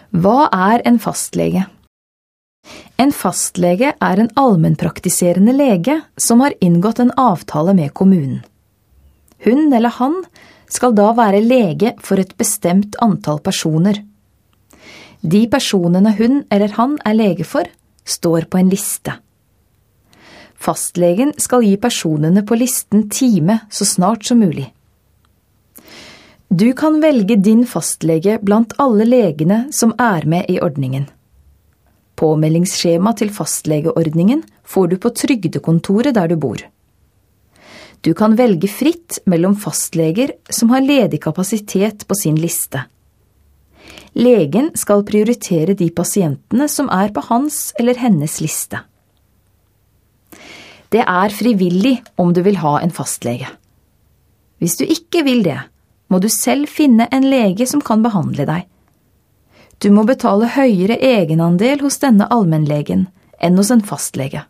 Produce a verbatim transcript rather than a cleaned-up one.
Hva er en fastlege? En fastlege er en allmennpraktiserende lege som har inngått en avtale med kommunen. Hun eller han skal da være lege for et bestemt antall personer. De personene hun eller han er lege for, står på en liste. Fastlegen skal gi personene på listen time så snart som mulig. Du kan velge din fastlege blant alle legene som er med i ordningen. Påmeldingsskjema til fastlegeordningen får du på trygdekontoret der du bor. Du kan velge fritt mellom fastleger som har ledig kapasitet på sin liste. Legen skal prioritere de pasientene som er på hans eller hennes liste. Det er frivillig om du vil ha en fastlege. Hvis du ikke vil det, må du selv finne en lege som kan behandle deg. Du må betale høyere egenandel hos denne allmennlegen enn hos en fastlege.